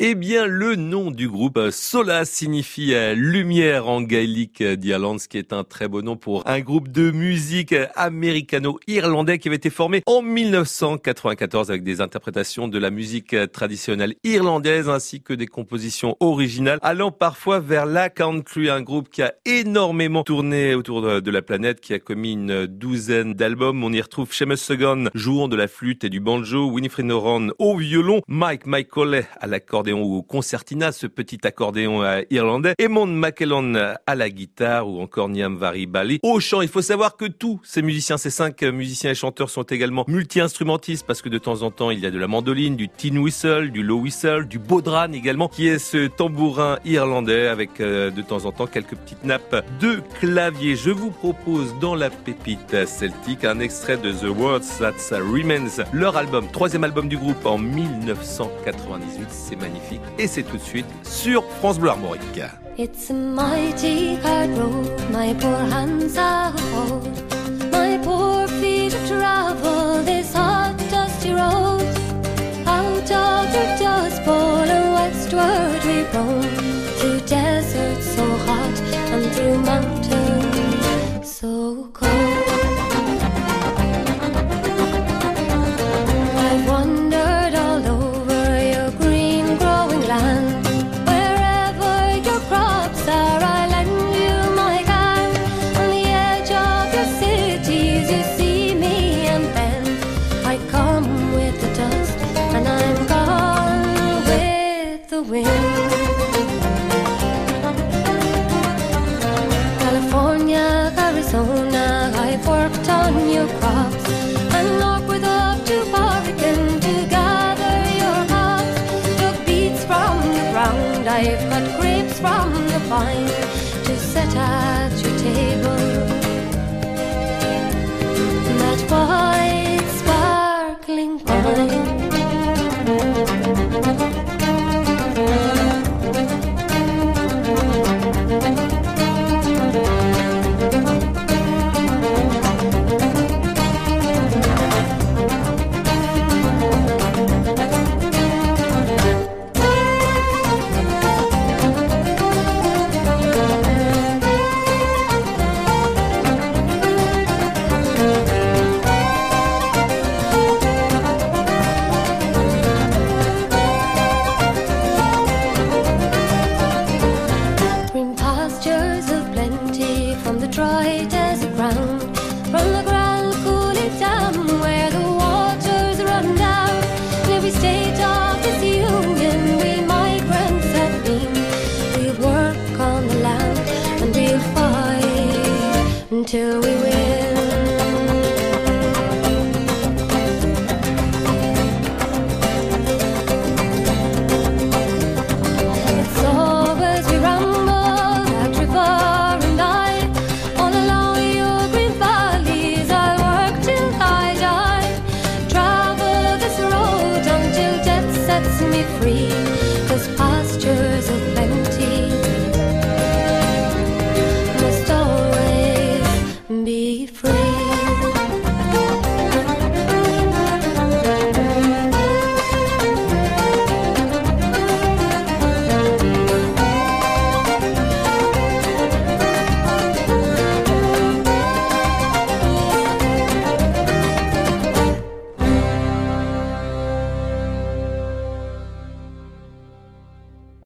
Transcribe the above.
Eh bien, le nom du groupe Sola signifie lumière en gaélique d'Irlande, ce qui est un très beau nom pour un groupe de musique américano-irlandais qui avait été formé en 1994 avec des interprétations de la musique traditionnelle irlandaise ainsi que des compositions originales allant parfois vers la country, un groupe qui a énormément tourné autour de la planète, qui a commis une douzaine d'albums. On y retrouve Seamus Segan jouant de la flûte et du banjo, Winifred Oran au violon, Mike Colley à l'accordéon ou au concertina, ce petit accordéon irlandais, Eamon McKellen à la guitare ou encore Niamh Bali au chant. Il faut savoir que tous ces musiciens, ces 5 musiciens et chanteurs sont également multi-instrumentistes parce que de temps en temps il y a de la mandoline, du tin whistle, du low whistle, du bodhrán également, qui est ce tambourin irlandais avec de temps en temps quelques petites nappes de clavier. Je vous propose dans la pépite celtique un extrait de The Words That Remains, leur album, 3e album du groupe en 1998. C'est magnifique et c'est tout de suite sur France Bleu Armorique. It's a mighty hard road, my poor hands are cold, my poor feet have traveled this hot dusty road. Out of the dust bowl and westward we roam, through deserts so hot and through mountains so cold. I've wandered all over your green growing land, wherever your crops are I lend you my hand. On the edge of your cities you see me and then I come with the dust and I'm gone with the wind. California, Arizona, I've worked on your crops, and northward up to Oregon to gather your hops. Dug beets from the ground, I've cut grapes from the vine to set at your table. That white sparkling wine.